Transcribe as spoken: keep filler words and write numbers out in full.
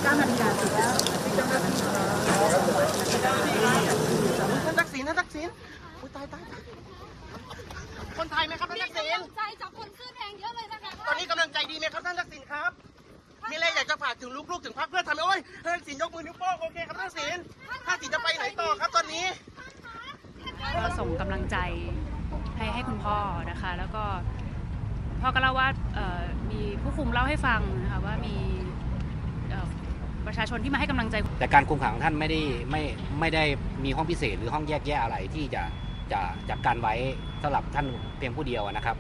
เก้านาฬิกาสิบแล้วท่านทักษิณท่านทักษิณอุ้ยตายตายคนไทยไหมครับท่านทักษิณใจจากคนเสื้อแดงเยอะเลยนะคะตอนนี้กำลังใจดีไหมครับท่านทักษิณครับมีอะไรอยากจะฝากถึงลูกๆถึงพรรคเพื่อไทยไหมโอ้ยท่านทักษิณยกมือนิ้วโป้งโอเคครับท่านทักษิณท่านทักษิณจะไปไหนต่อครับตอนนี้ก็ส่งกำลังใจให้ให้คุณพ่อนะคะแล้วก็พ่อก็เล่าว่ามีผู้คุมเล่าให้ฟังนะคะว่ามีประชาชนที่มาให้กำลังใจแต่การคุมขังของท่านไม่ได้ไม่ไม่ได้มีห้องพิเศษหรือห้องแยกแยะอะไรที่จะจะจัดการไว้สำหรับท่านเพียงผู้เดียวนะครับ